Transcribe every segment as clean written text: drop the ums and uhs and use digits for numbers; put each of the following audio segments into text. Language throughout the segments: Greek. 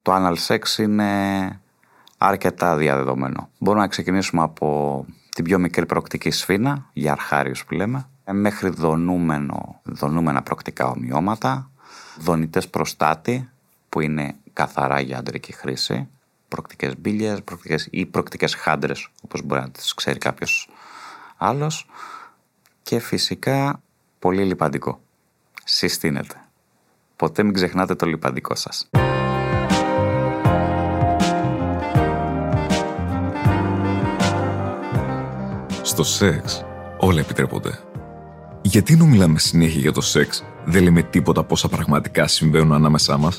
το anal sex είναι αρκετά διαδεδομένο. Μπορούμε να ξεκινήσουμε από την πιο μικρή προκτική σφήνα, για αρχάριους που λέμε, μέχρι δονούμενα προκτικά ομοιώματα, δονητές προστάτη, που είναι καθαρά για αντρική χρήση, προκτικές μπίλιες, ή προκτικές χάντρες, όπως μπορεί να τις ξέρει κάποιος άλλος, και φυσικά πολύ λιπαντικό. Συστήνεται. Ποτέ μην ξεχνάτε το λιπαντικό σας. Στο σεξ όλα επιτρέπονται. Γιατί ενώ μιλάμε συνέχεια για το σεξ, δεν λέμε τίποτα πόσα πραγματικά συμβαίνουν ανάμεσά μας?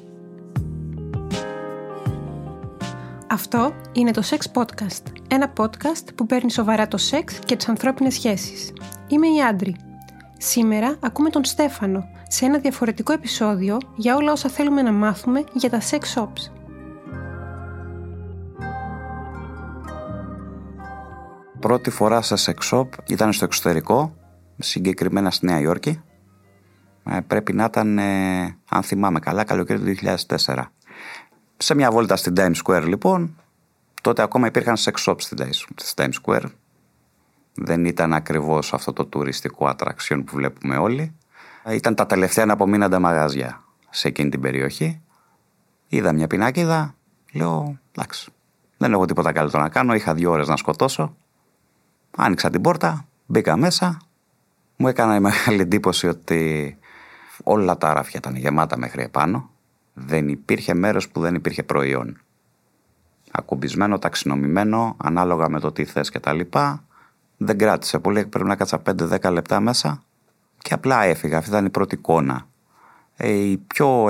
Αυτό είναι το Sex Podcast. Ένα podcast που παίρνει σοβαρά το σεξ και τις ανθρώπινες σχέσεις. Είμαι η Άντρη. Σήμερα ακούμε τον Στέφανο σε ένα διαφορετικό επεισόδιο για όλα όσα θέλουμε να μάθουμε για τα sex shops. Πρώτη φορά σε sex shop ήταν στο εξωτερικό, συγκεκριμένα στη Νέα Υόρκη. Πρέπει να ήταν, αν θυμάμαι καλά, καλοκαίρι του 2004. Σε μια βόλτα στην Times Square λοιπόν, τότε ακόμα υπήρχαν sex shops στη Times Square. Δεν ήταν ακριβώς αυτό το τουριστικό attraction που βλέπουμε όλοι. Ήταν τα τελευταία απομείναντα μαγαζιά σε εκείνη την περιοχή. Είδα μια πινάκιδα, λέω εντάξει, δεν έχω τίποτα καλύτερο να κάνω, είχα 2 ώρες να σκοτώσω. Άνοιξα την πόρτα, μπήκα μέσα. Μου έκανε μεγάλη εντύπωση ότι όλα τα ράφια ήταν γεμάτα μέχρι επάνω. Δεν υπήρχε μέρος που δεν υπήρχε προϊόν. Ακουμπισμένο, ταξινομημένο, ανάλογα με το τι θες και τα λοιπά. Δεν κράτησε πολύ, πρέπει να κάτσα 5-10 λεπτά μέσα και απλά έφυγα. Αυτή ήταν η πρώτη εικόνα. Η πιο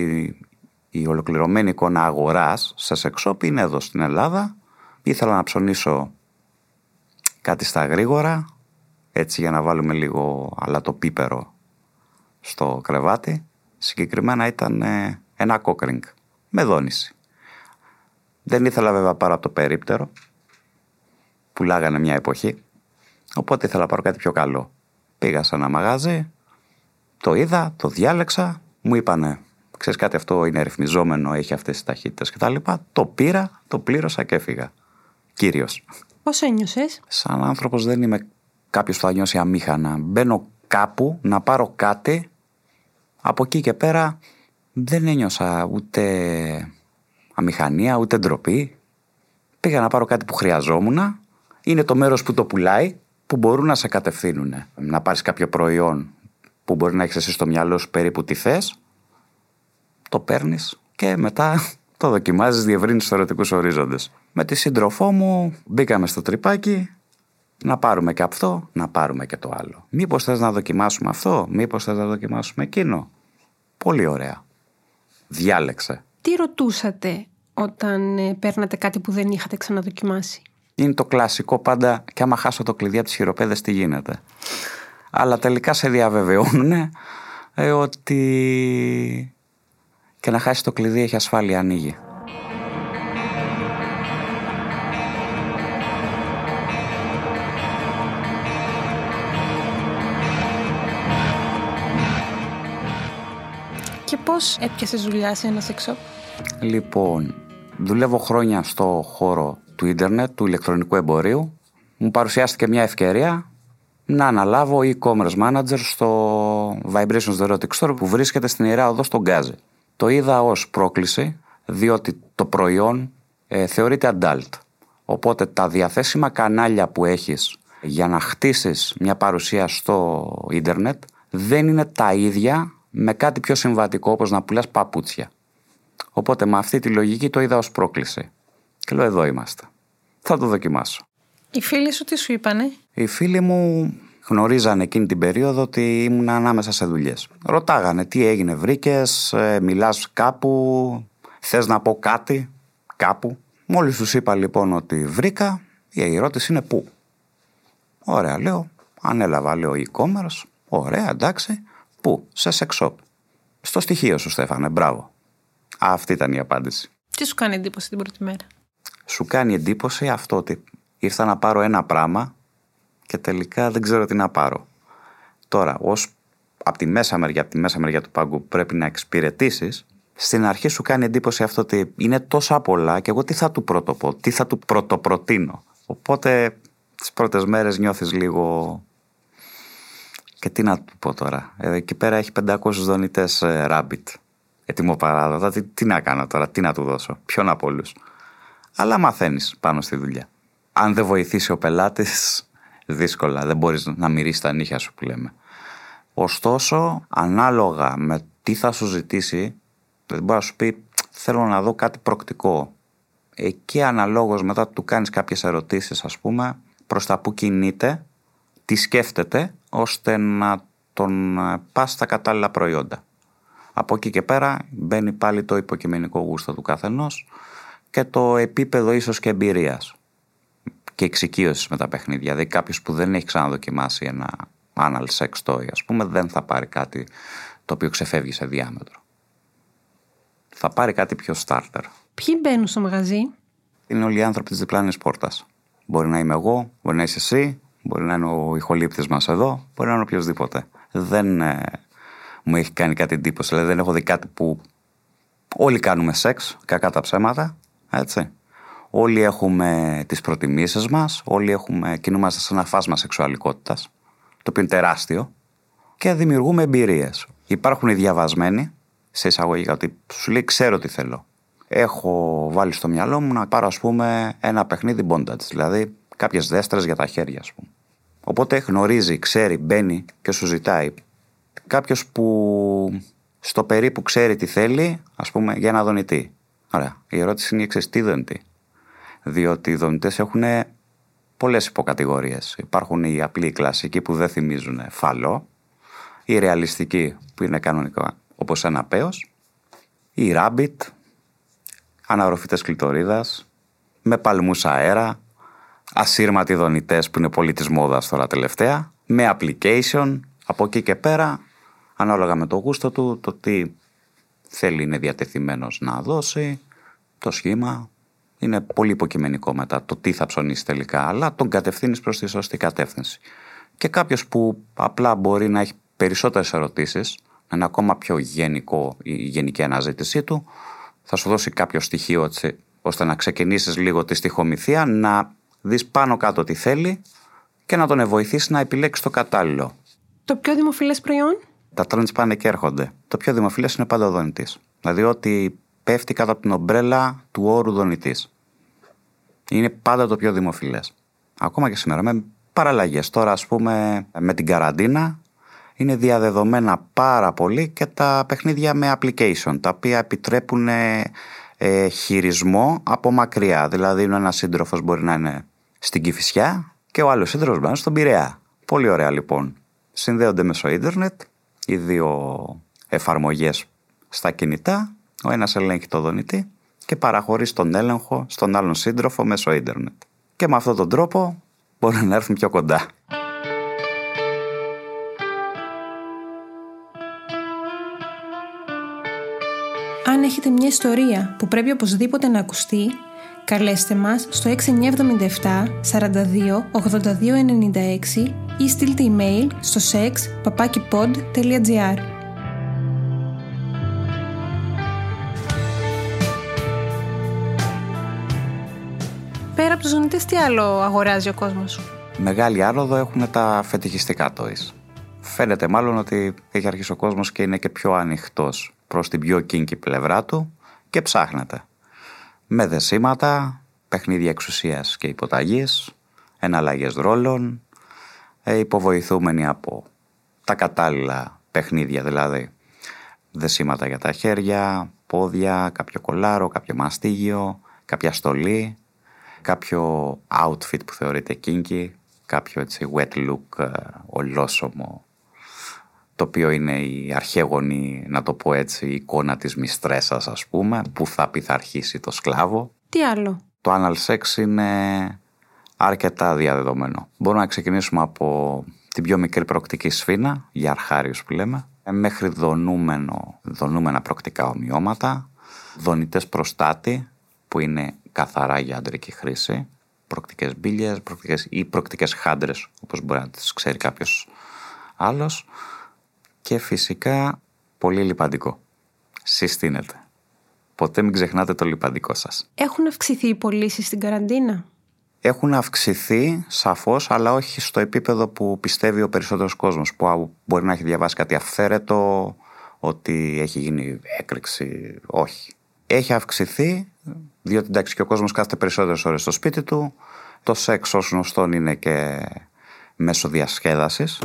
η ολοκληρωμένη εικόνα αγοράς σε sex shop είναι εδώ στην Ελλάδα. Ήθελα να ψωνίσω κάτι στα γρήγορα, έτσι για να βάλουμε λίγο αλατοπίπερο στο κρεβάτι. Συγκεκριμένα ήταν ένα κόκρινγκ με δόνηση. Δεν ήθελα βέβαια πάρω από το περίπτερο, πουλάγανε μια εποχή, οπότε ήθελα να πάρω κάτι πιο καλό. Πήγα σε ένα μαγάζι, το είδα, το διάλεξα, μου είπανε ξέρεις κάτι, αυτό είναι ρυθμιζόμενο, έχει αυτές τις ταχύτητες κτλ. Το πήρα, το πλήρωσα και έφυγα. Κύριος. Πώς ένιωσες? Σαν άνθρωπος δεν είμαι κάποιος που θα νιώσει αμήχανα. Μπαίνω κάπου να πάρω κάτι, από εκεί και πέρα δεν ένιωσα ούτε αμηχανία, ούτε ντροπή. Πήγα να πάρω κάτι που χρειαζόμουν. Είναι το μέρος που το πουλάει, που μπορούν να σε κατευθύνουν. Να πάρεις κάποιο προϊόν που μπορεί να έχεις εσύ στο μυαλό σου περίπου τι θες. Το παίρνεις και μετά το δοκιμάζεις, διευρύνεις τους ερωτικούς ορίζοντες. Με τη σύντροφό μου μπήκαμε στο τρυπάκι, να πάρουμε και αυτό, να πάρουμε και το άλλο. Μήπως θες να δοκιμάσουμε αυτό, μήπως θες να δοκιμάσουμε εκείνο. Πολύ ωραία. Διάλεξε. Τι ρωτούσατε όταν παίρνατε κάτι που δεν είχατε ξαναδοκιμάσει? Είναι το κλασικό πάντα, και άμα χάσω το κλειδί από τις χειροπέδες τι γίνεται. Αλλά τελικά σε διαβεβαιώνουν ότι και να χάσει το κλειδί έχει ασφάλεια, ανοίγει. Και πώς έπιασες δουλειά σε ένα sex shop? Λοιπόν, δουλεύω χρόνια στο χώρο του ίντερνετ, του ηλεκτρονικού εμπορίου. Μου παρουσιάστηκε μια ευκαιρία να αναλάβω e-commerce manager στο Vibrations The Erotic Store που βρίσκεται στην Ιερά Οδό στον Γκάζι. Το είδα ως πρόκληση, διότι το προϊόν θεωρείται adult. Οπότε τα διαθέσιμα κανάλια που έχεις για να χτίσεις μια παρουσία στο ίντερνετ δεν είναι τα ίδια με κάτι πιο συμβατικό, όπως να πουλάς παπούτσια. Οπότε με αυτή τη λογική το είδα ως πρόκληση. Και λέω εδώ είμαστε. Θα το δοκιμάσω. Οι φίλοι σου τι σου είπανε? Οι φίλοι μου γνωρίζανε εκείνη την περίοδο ότι ήμουν ανάμεσα σε δουλειές. Ρωτάγανε τι έγινε, βρήκες, μιλάς κάπου, θες να πω κάτι κάπου. Μόλις τους είπα λοιπόν ότι βρήκα, η ερώτηση είναι πού. Ωραία, λέω, ανέλαβα, λέω e-commerce, ωραία, εντάξει. Πού? Σε sex shop. Στο στοιχείο σου, Στέφανε, μπράβο. Αυτή ήταν η απάντηση. Τι σου κάνει εντύπωση την πρώτη μέρα? Σου κάνει εντύπωση αυτό ότι ήρθα να πάρω ένα πράγμα και τελικά δεν ξέρω τι να πάρω. Τώρα, από τη μέσα μεριά του πάγκου πρέπει να εξυπηρετήσεις, στην αρχή σου κάνει εντύπωση αυτό ότι είναι τόσα πολλά και εγώ τι θα του πρωτοπώ, τι θα του πρωτοπροτείνω. Οπότε τις πρώτες μέρες νιώθεις λίγο... Και τι να του πω τώρα. Εκεί πέρα έχει 500 δονητές Rabbit. Έτοιμο παράδοτα. Τι να κάνω τώρα, τι να του δώσω, ποιον από όλους. Αλλά μαθαίνεις πάνω στη δουλειά. Αν δεν βοηθήσει ο πελάτης, δύσκολα. Δεν μπορείς να μυρίσεις τα νύχια σου που λέμε. Ωστόσο, ανάλογα με τι θα σου ζητήσει, δεν μπορεί να σου πει θέλω να δω κάτι προκτικό. Εκεί αναλόγως μετά του κάνεις κάποιες ερωτήσεις, ας πούμε, προς τα που κινείται, τι σκέφτεται, ώστε να τον πας στα κατάλληλα προϊόντα. Από εκεί και πέρα μπαίνει πάλι το υποκειμενικό γούστο του καθενός και το επίπεδο ίσως και εμπειρίας και εξοικείωσης με τα παιχνίδια. Δηλαδή κάποιος που δεν έχει ξαναδοκιμάσει ένα anal sex toy, ας πούμε, δεν θα πάρει κάτι το οποίο ξεφεύγει σε διάμετρο. Θα πάρει κάτι πιο starter. Ποιοι μπαίνουν στο μαγαζί? Είναι όλοι οι άνθρωποι της διπλάνης πόρτας. Μπορεί να είμαι εγώ, μπορεί να είσαι εσύ, μπορεί να είναι ο ηχολήπτης μας εδώ, μπορεί να είναι οποιοδήποτε. Δεν μου έχει κάνει κάτι εντύπωση. Δηλαδή δεν έχω δει κάτι που όλοι κάνουμε σεξ, κακά τα ψέματα, έτσι. Όλοι έχουμε τις προτιμήσεις μας, όλοι κινούμαστε σε ένα φάσμα σεξουαλικότητας, το οποίο είναι τεράστιο, και δημιουργούμε εμπειρίες. Υπάρχουν οι διαβασμένοι, σε εισαγωγικά, ότι σου λέει ξέρω τι θέλω. Έχω βάλει στο μυαλό μου να πάρω, ας πούμε, ένα παιχνίδι bondage, δηλαδή κάποιες δέστρες για τα χέρια, ας πούμε. Οπότε γνωρίζει, ξέρει, μπαίνει και σου ζητάει. Κάποιος που στο περίπου ξέρει τι θέλει, ας πούμε, για ένα δονητή. Ωραία, η ερώτηση είναι η εξής, τι δονητή? Διότι οι δονητές έχουν πολλές υποκατηγορίες. Υπάρχουν οι απλοί, οι κλασικοί που δεν θυμίζουν φαλό, οι ρεαλιστικοί που είναι κανονικά όπως ένα πέος, οι rabbit, αναρροφητές κλειτορίδας, με παλμούς αέρα, ασύρματοι δονητές που είναι πολύ της μόδας τώρα τελευταία, με application, από εκεί και πέρα, ανάλογα με το γούστο του, το τι θέλει είναι διατεθειμένος να δώσει, το σχήμα. Είναι πολύ υποκειμενικό μετά το τι θα ψωνίσει τελικά, αλλά τον κατευθύνεις προς τη σωστή κατεύθυνση. Και κάποιος που απλά μπορεί να έχει περισσότερες ερωτήσεις, να είναι ακόμα πιο γενικό η γενική αναζήτησή του, θα σου δώσει κάποιο στοιχείο έτσι, ώστε να ξεκινήσεις λίγο τη στοιχομηθεία, να δεις πάνω κάτω τι θέλει και να τον βοηθήσει να επιλέξει το κατάλληλο. Το πιο δημοφιλές προϊόν? Τα trends πάνε και έρχονται. Το πιο δημοφιλές είναι πάντα ο δονητής. Δηλαδή ότι πέφτει κάτω από την ομπρέλα του όρου δονητής. Είναι πάντα το πιο δημοφιλές. Ακόμα και σήμερα με παραλλαγές. Τώρα, ας πούμε, με την καραντίνα είναι διαδεδομένα πάρα πολύ και τα παιχνίδια με application, τα οποία επιτρέπουν χειρισμό από μακριά. Δηλαδή, ένας σύντροφος μπορεί να είναι στην Κηφισιά και ο άλλος σύντροφος μπορεί να είναι στον Πειραιά. Πολύ ωραία λοιπόν. Συνδέονται μέσω ίντερνετ οι δύο εφαρμογές στα κινητά. Ο ένας ελέγχει το δονητή και παραχωρεί τον έλεγχο στον άλλον σύντροφο μέσω ίντερνετ. Και με αυτόν τον τρόπο μπορούν να έρθουν πιο κοντά. Αν έχετε μια ιστορία που πρέπει οπωσδήποτε να ακουστεί, καλέστε μας στο 6977 42 82 96 ή στείλτε email στο sex@pod.gr. Πέρα από τους δονητές, τι άλλο αγοράζει ο κόσμος? Μεγάλη άνοδο έχουν τα φετιχιστικά toys. Φαίνεται μάλλον ότι έχει αρχίσει ο κόσμος και είναι και πιο ανοιχτός προς την πιο kinky πλευρά του και ψάχνεται. Με δεσίματα, παιχνίδια εξουσίας και υποταγής, εναλλαγές ρόλων, υποβοηθούμενοι από τα κατάλληλα παιχνίδια, δηλαδή δεσίματα για τα χέρια, πόδια, κάποιο κολάρο, κάποιο μαστίγιο, κάποια στολή, κάποιο outfit που θεωρείται kinky, κάποιο έτσι wet look ολόσωμο, το οποίο είναι η αρχαίγονη, να το πω έτσι, η εικόνα της μιστρέσας, ας πούμε, που θα πειθαρχήσει το σκλάβο. Τι άλλο? Το anal sex είναι αρκετά διαδεδομένο. Μπορούμε να ξεκινήσουμε από την πιο μικρή προκτική σφήνα, για αρχάριους που λέμε, μέχρι δονούμενα προκτικά ομοιώματα, δονητές προστάτη, που είναι καθαρά για αντρική χρήση, προκτικές μπίλιες, προκτικές χάντρες, όπως μπορεί να τις ξέρει κάποιος άλλος. Και φυσικά πολύ λιπαντικό. Συστήνεται. Ποτέ μην ξεχνάτε το λιπαντικό σας. Έχουν αυξηθεί οι πωλήσεις στην καραντίνα? Έχουν αυξηθεί σαφώς, αλλά όχι στο επίπεδο που πιστεύει ο περισσότερος κόσμος, που μπορεί να έχει διαβάσει κάτι αυθαίρετο, ότι έχει γίνει έκρηξη. Όχι. Έχει αυξηθεί, διότι εντάξει και ο κόσμος κάθεται περισσότερες ώρες στο σπίτι του. Το σεξ ως γνωστόν είναι και μέσω διασκέδασης.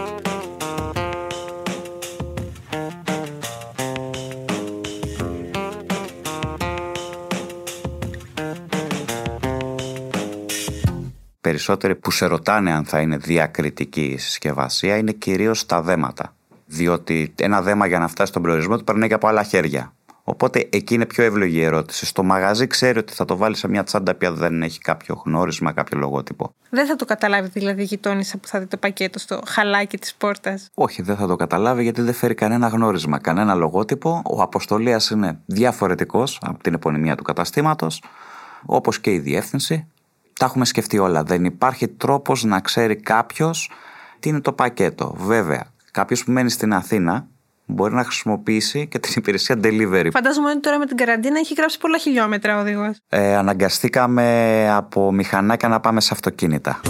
Περισσότεροι που σε ρωτάνε αν θα είναι διακριτική η συσκευασία είναι κυρίως τα δέματα. Διότι ένα δέμα για να φτάσει στον προορισμό του περνάει και από άλλα χέρια. Οπότε εκεί είναι πιο εύλογη η ερώτηση. Στο μαγαζί ξέρει ότι θα το βάλει σε μια τσάντα που δεν έχει κάποιο γνώρισμα, κάποιο λογότυπο. Δεν θα το καταλάβει δηλαδή η γειτόνισσα που θα δει το πακέτο στο χαλάκι της πόρτας? Όχι, δεν θα το καταλάβει γιατί δεν φέρει κανένα γνώρισμα, κανένα λογότυπο. Ο αποστολέας είναι διαφορετικός από την επωνυμία του καταστήματος, όπως και η διεύθυνση. Τα έχουμε σκεφτεί όλα. Δεν υπάρχει τρόπος να ξέρει κάποιος τι είναι το πακέτο. Βέβαια, κάποιος που μένει στην Αθήνα μπορεί να χρησιμοποιήσει και την υπηρεσία delivery. Φαντάζομαι ότι τώρα με την καραντίνα έχει γράψει πολλά χιλιόμετρα ο οδηγός. Αναγκαστήκαμε από μηχανάκια να πάμε σε αυτοκίνητα.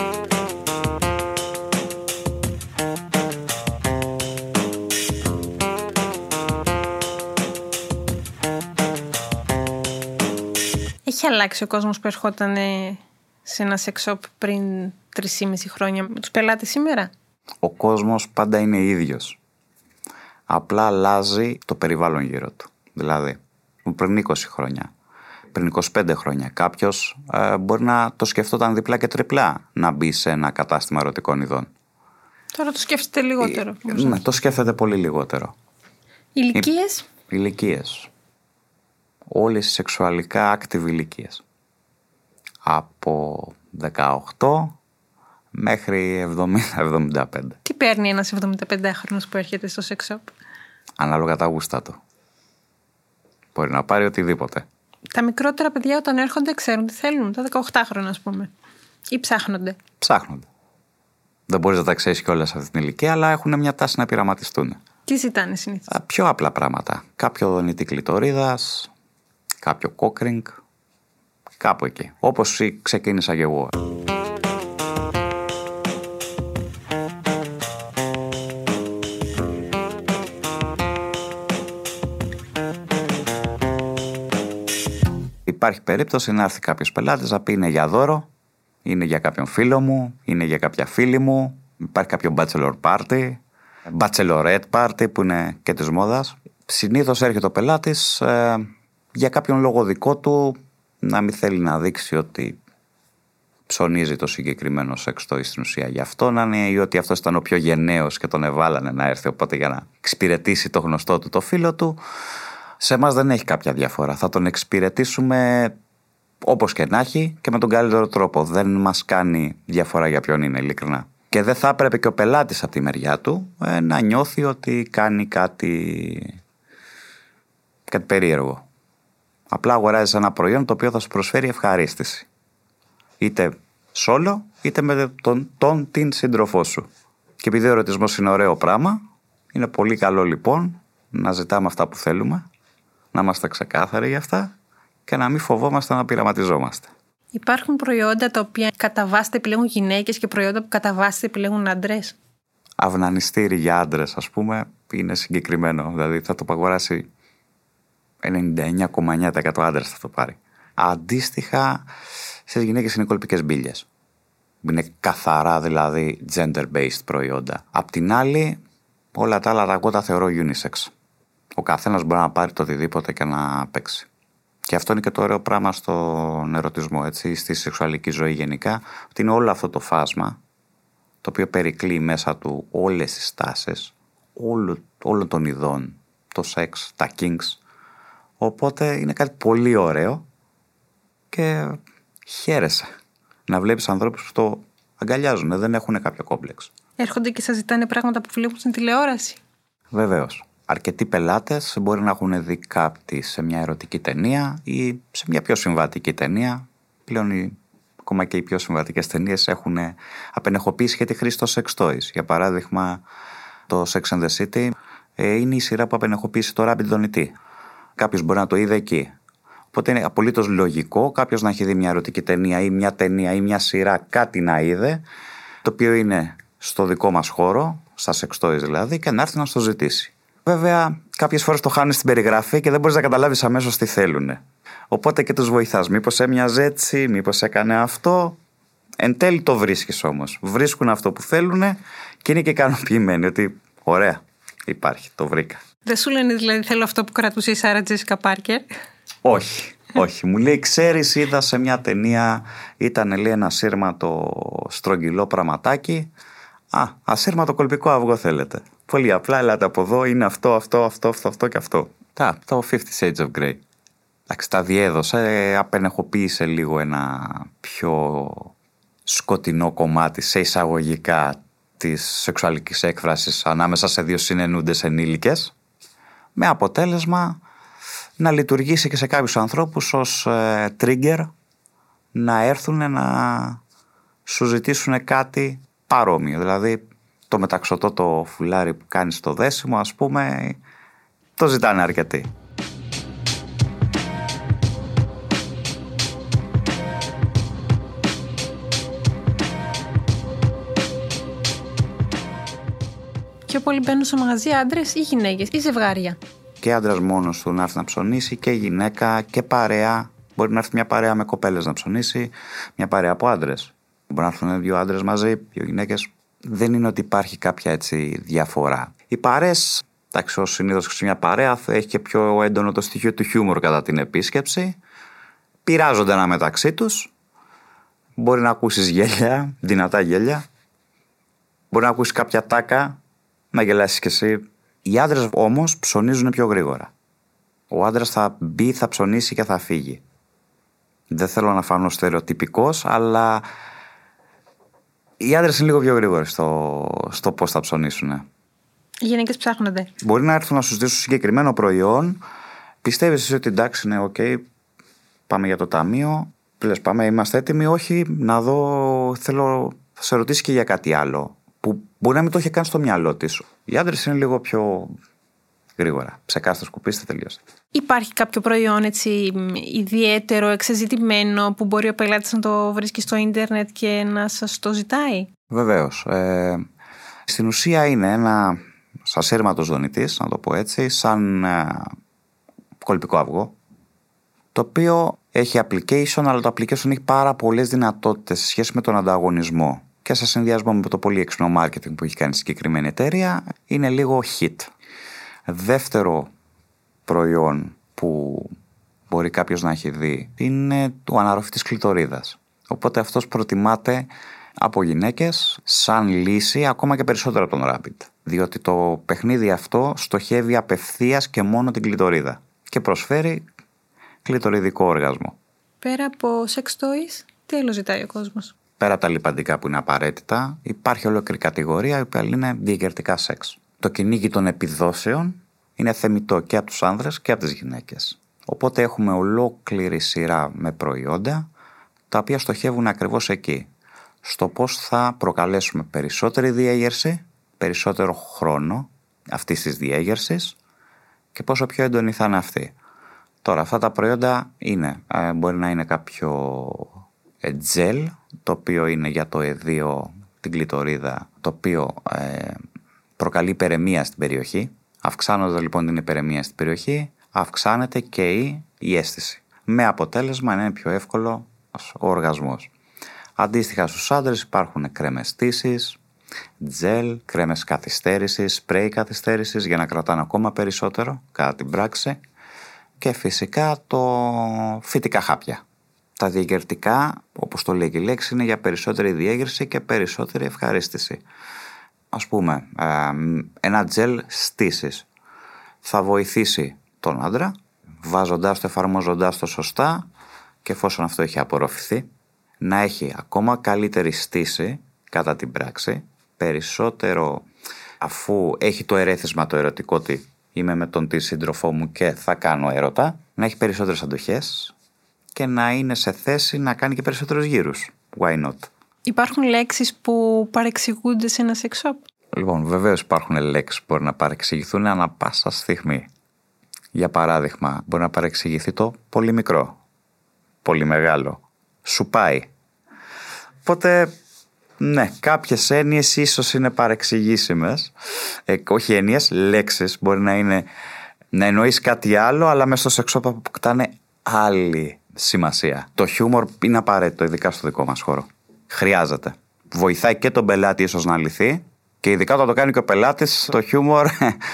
Έχει αλλάξει ο κόσμος που ερχόταν σε ένα sex shop πριν 3,5 χρόνια με τους πελάτες σήμερα? Ο κόσμος πάντα είναι ίδιος. Απλά αλλάζει το περιβάλλον γύρω του. Δηλαδή, πριν 20 χρόνια, πριν 25 χρόνια, κάποιος μπορεί να το σκεφτόταν διπλά και τριπλά να μπει σε ένα κατάστημα ερωτικών ειδών. Τώρα το σκέφτεται λιγότερο. Ναι, το σκέφτεται πολύ λιγότερο. Ηλικίες? Ηλικίες. Όλες οι σεξουαλικά active ηλικίες. Από 18 μέχρι 70-75. Τι παίρνει ένας 75χρονος που έρχεται στο sex shop? Ανάλογα τα γούστα του. Μπορεί να πάρει οτιδήποτε. Τα μικρότερα παιδιά όταν έρχονται ξέρουν τι θέλουν. Τα 18χρονα ας πούμε. Ή ψάχνονται? Ψάχνονται. Δεν μπορείς να τα ξέρεις κιόλας σε αυτή την ηλικία, αλλά έχουν μια τάση να πειραματιστούν. Τι ζητάνε συνήθως? Πιο απλά πράγματα. Κάποιο δονητή κλειτορίδας, κάποιο κόκρινγκ, κάπου εκεί. Όπως ξεκίνησα και εγώ. Υπάρχει περίπτωση να έρθει κάποιος πελάτης να πει είναι για δώρο, είναι για κάποιον φίλο μου, είναι για κάποια φίλη μου, υπάρχει κάποιο bachelor party, bachelorette party που είναι και της μόδας. Συνήθως έρχεται ο πελάτης για κάποιον λόγο δικό του, να μην θέλει να δείξει ότι ψωνίζει το συγκεκριμένο σεξ toy στην ουσία για αυτόν, ή ότι αυτός ήταν ο πιο γενναίος και τον εβάλανε να έρθει, οπότε για να εξυπηρετήσει το γνωστό του το φίλο του. Σε εμάς δεν έχει κάποια διαφορά. Θα τον εξυπηρετήσουμε όπως και να έχει και με τον καλύτερο τρόπο. Δεν μας κάνει διαφορά για ποιον είναι, ειλικρινά. Και δεν θα έπρεπε και ο πελάτης από τη μεριά του να νιώθει ότι κάνει κάτι περίεργο. Απλά αγοράζεις ένα προϊόν το οποίο θα σου προσφέρει ευχαρίστηση. Είτε solo, είτε με την σύντροφό σου. Και επειδή ο ερωτισμός είναι ωραίο πράγμα, είναι πολύ καλό λοιπόν να ζητάμε αυτά που θέλουμε, να είμαστε ξεκάθαροι για αυτά και να μην φοβόμαστε να πειραματιζόμαστε. Υπάρχουν προϊόντα τα οποία κατά βάση τα επιλέγουν γυναίκες και προϊόντα που κατά βάση τα επιλέγουν άντρες? Αυνανιστήρι για άντρες, ας πούμε, είναι συγκεκριμένο. Δηλαδή θα το αγοράσει 99,9% άντρες θα το πάρει. Αντίστοιχα, στις γυναίκες είναι κολπικές μπίλιες. Είναι καθαρά δηλαδή gender-based προϊόντα. Απ' την άλλη, όλα τα άλλα εγώ τα θεωρώ unisex. Ο καθένας μπορεί να πάρει το οτιδήποτε και να παίξει. Και αυτό είναι και το ωραίο πράγμα στον ερωτισμό, έτσι, στη σεξουαλική ζωή γενικά, ότι είναι όλο αυτό το φάσμα, το οποίο περικλεί μέσα του όλες τις τάσεις, όλων των ειδών, το σεξ, τα kinks. Οπότε είναι κάτι πολύ ωραίο και χαίρεσαι να βλέπεις ανθρώπους που το αγκαλιάζουν, δεν έχουν κάποιο κόμπλεξ. Έρχονται και σας ζητάνε πράγματα που βλέπουν στην τηλεόραση? Βεβαίως. Αρκετοί πελάτες μπορεί να έχουν δει κάτι σε μια ερωτική ταινία ή σε μια πιο συμβατική ταινία. Πλέον ακόμα και οι πιο συμβατικές ταινίες έχουν απενεχοποίησει και τη χρήση των sex toys. Για παράδειγμα, το Sex and the City είναι η σειρά που απενεχοποίησε το Rabbit δονητή. κάποιος μπορεί να το είδε εκεί. Οπότε είναι απολύτως λογικό κάποιος να έχει δει μια ερωτική ταινία ή μια ταινία ή μια σειρά, κάτι να είδε, το οποίο είναι στο δικό μας χώρο, στα sex toys δηλαδή, και να έρθει να στο ζητήσει. Βέβαια, κάποιες φορές το χάνουν στην περιγραφή και δεν μπορείς να καταλάβεις αμέσως τι θέλουν. Οπότε και τους βοηθάς. Μήπως έμοιαζε έτσι, μήπως έκανε αυτό. Εν τέλει το βρίσκεις όμως. Βρίσκουν αυτό που θέλουν και είναι και ικανοποιημένοι ότι ωραία, υπάρχει, το βρήκα. Δεν σου λένε δηλαδή θέλω αυτό που κρατούσε η Σάρα Τζέσικα Πάρκερ? Όχι, όχι. Μου λέει, ξέρεις, είδα σε μια ταινία, ήταν λέει ένα ασύρματο στρογγυλό πραγματάκι. Ασύρματο κολπικό αυγό θέλετε. Πολύ απλά, ελάτε από εδώ, είναι αυτό και αυτό. Το 50 Shades of Grey. Εντάξει, τα διέδωσε, απενεχοποίησε λίγο ένα πιο σκοτεινό κομμάτι σε εισαγωγικά της σεξουαλικής έκφρασης ανάμεσα σε δύο συνενούντες ενήλικες, με αποτέλεσμα να λειτουργήσει και σε κάποιους ανθρώπους ως trigger να έρθουν να σου ζητήσουν κάτι παρόμοιο. Δηλαδή το μεταξωτό το φουλάρι που κάνεις στο δέσιμο, ας πούμε, το ζητάνε αρκετοί. Πιο πολύ μπαίνουν στο μαγαζί άντρες ή γυναίκες ή ζευγάρια? Και άντρας μόνος του να έρθει να ψωνίσει και γυναίκα και παρέα. Μπορεί να έρθει μια παρέα με κοπέλες να ψωνίσει, μια παρέα από άντρες. Μπορεί να έρθουν δύο άντρες μαζί, δύο γυναίκες. Δεν είναι ότι υπάρχει κάποια έτσι διαφορά. Οι παρέες, εντάξει, ως συνήθως σε μια παρέα έχει και πιο έντονο το στοιχείο του χιούμορ κατά την επίσκεψη. Πειράζονται ένα μεταξύ τους. Μπορεί να ακούσεις γέλια, δυνατά γέλια. Μπορεί να ακούσεις κάποια τάκα, να γελάσεις κι εσύ. Οι άντρες όμως ψωνίζουν πιο γρήγορα. Ο άντρας θα μπει, θα ψωνίσει και θα φύγει. Δεν θέλω να φανώ στερεοτυπικός, αλλά οι άντρες είναι λίγο πιο γρήγοροι στο πώς θα ψωνίσουν. Οι γυναίκες ψάχνονται. Μπορεί να έρθουν να σου ζητήσουν συγκεκριμένο προϊόν. Πιστεύεις εσύ ότι εντάξει, είναι ok, πάμε για το ταμείο. Λες, πάμε, είμαστε έτοιμοι. Όχι, να δω, θέλω, θα σε ρωτήσει και για κάτι άλλο που μπορεί να μην το είχε κάνει στο μυαλό της. Οι άντρες είναι λίγο πιο γρήγορα. Ψεκάστε, σκουπίστε, τελείωσε. Υπάρχει κάποιο προϊόν έτσι ιδιαίτερο, εξεζητημένο που μπορεί ο πελάτης να το βρίσκει στο ίντερνετ και να σας το ζητάει? Βεβαίως. Στην ουσία είναι ένα ασύρματος δονητής, να το πω έτσι, σαν κολπικό αυγό, το οποίο έχει application, αλλά το application έχει πάρα πολλές δυνατότητες σε σχέση με τον ανταγωνισμό. Και σε συνδυασμό με το πολύ έξυπνο marketing που έχει κάνει η συγκεκριμένη εταιρεία, είναι λίγο hit. Δεύτερο προϊόν που μπορεί κάποιος να έχει δει είναι το αναρροφή της κλειτορίδας. Οπότε αυτός προτιμάται από γυναίκες σαν λύση ακόμα και περισσότερο από τον Rapid. Διότι το παιχνίδι αυτό στοχεύει απευθείας και μόνο την κλειτορίδα και προσφέρει κλειτοριδικό οργασμό. Πέρα από sex toys, τι άλλο ζητάει ο κόσμος? Πέρα από τα λιπαντικά που είναι απαραίτητα, υπάρχει ολόκληρη κατηγορία η οποία είναι διεγερτικά σεξ. Το κυνήγι των επιδόσεων είναι θεμιτό και από τους άνδρες και από τις γυναίκες. Οπότε έχουμε ολόκληρη σειρά με προϊόντα τα οποία στοχεύουν ακριβώς εκεί. Στο πώς θα προκαλέσουμε περισσότερη διέγερση, περισσότερο χρόνο αυτής της διέγερσης και πόσο πιο έντονη θα είναι αυτή. Τώρα αυτά τα προϊόντα μπορεί να είναι κάποιο τζέλ, το οποίο είναι για το εδίο, την κλειτορίδα, το οποίο προκαλεί υπερεμία στην περιοχή. Αυξάνοντας λοιπόν την υπερεμία στην περιοχή, αυξάνεται και η αίσθηση. Με αποτέλεσμα να είναι πιο εύκολο ο οργασμός. Αντίστοιχα στους άντρες υπάρχουν κρέμες στήσης, τζέλ, κρέμες καθυστέρησης, σπρέι καθυστέρησης για να κρατάνε ακόμα περισσότερο κατά την πράξη και φυσικά το φυτικά χάπια. Τα διεγερτικά, όπως το λέει και η λέξη, είναι για περισσότερη διέγερση και περισσότερη ευχαρίστηση. Ας πούμε, ένα τζέλ στήσης θα βοηθήσει τον άντρα, βάζοντάς το, εφαρμόζοντάς το σωστά και εφόσον αυτό έχει απορροφηθεί, να έχει ακόμα καλύτερη στήση κατά την πράξη, περισσότερο αφού έχει το ερέθισμα το ερωτικό ότι είμαι με τον σύντροφό μου και θα κάνω έρωτα, να έχει περισσότερες αντοχές και να είναι σε θέση να κάνει και περισσότερους γύρους. Why not? Υπάρχουν λέξεις που παρεξηγούνται σε ένα sex shop? Λοιπόν, βεβαίως υπάρχουν λέξεις που μπορεί να παρεξηγηθούν ανά πάσα στιγμή. Για παράδειγμα, μπορεί να παρεξηγηθεί το πολύ μικρό, πολύ μεγάλο, σου πάει. Οπότε, ναι, κάποιες έννοιες ίσως είναι παρεξηγήσιμες. Όχι έννοιες, λέξεις. Μπορεί να εννοείς κάτι άλλο, αλλά μέσα στο σεξ-shop αποκτάνε άλλη σημασία. Το χιούμορ είναι απαραίτητο, ειδικά στο δικό μας χώρο. Χρειάζεται. Βοηθάει και τον πελάτη ίσως να λυθεί, και ειδικά όταν το κάνει και ο πελάτης, το χιούμορ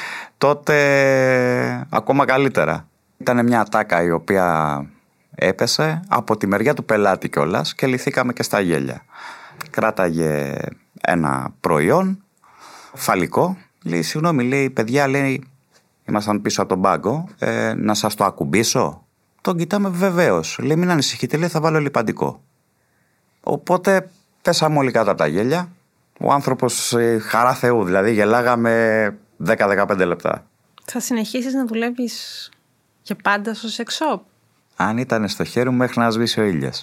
τότε ακόμα καλύτερα. Ήταν μια ατάκα η οποία έπεσε από τη μεριά του πελάτη κιόλας και λυθήκαμε και στα γέλια. Κράταγε ένα προϊόν φαλικό. Λέει, συγγνώμη, λέει, παιδιά, λέει, ήμασταν πίσω από τον πάγκο, να σας το ακουμπήσω. Τον κοιτάμε, βεβαίως. Λέει, μην ανησυχείτε, λέει, θα βάλω λιπαντικό. Οπότε πέσαμε όλοι κάτω από τα γέλια. Ο άνθρωπος χαρά Θεού, δηλαδή γελάγαμε 10-15 λεπτά. Θα συνεχίσεις να δουλεύεις για πάντα στο sex shop? Αν ήταν στο χέρι μου μέχρι να σβήσει ο ήλιος.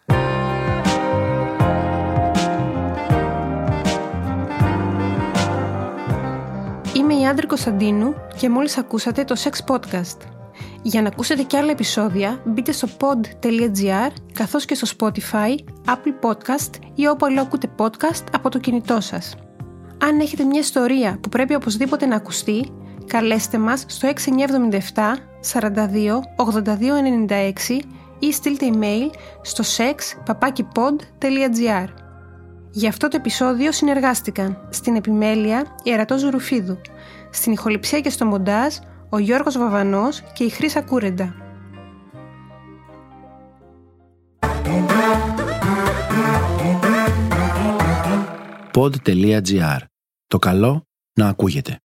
Είμαι η Άντρη Κωνσταντίνου και μόλις ακούσατε το Sex Podcast. Για να ακούσετε και άλλα επεισόδια, μπείτε στο pod.gr καθώς και στο Spotify, Apple Podcast ή όπου αλλού ακούτε podcast από το κινητό σας. Αν έχετε μια ιστορία που πρέπει οπωσδήποτε να ακουστεί, καλέστε μας στο 6977 42 82 96 ή στείλτε email στο sex@pod.gr. Για αυτό το επεισόδιο συνεργάστηκαν στην επιμέλεια η Ερατός Ζουρουφίδου, στην ηχοληψία και στο μοντάζ ο Γιώργος Βαβανός και η Χρύσα Κούρεντα. Pod.gr. Το καλό να ακούγεται.